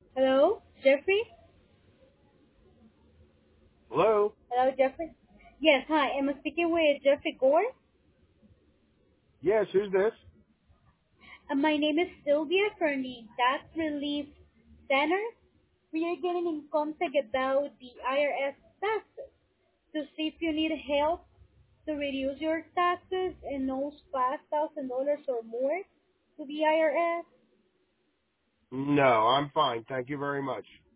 Hello, Jeffrey? Hello? Hello, Jeffrey? Yes, hi. Am I speaking with Jeffrey Gore? Yes, who's this? My name is Sylvia from the Tax Relief Center. We are getting in contact about the IRS taxes to see if you need help to reduce your taxes and those $5,000 or more to the IRS. No, I'm fine. Thank you very much.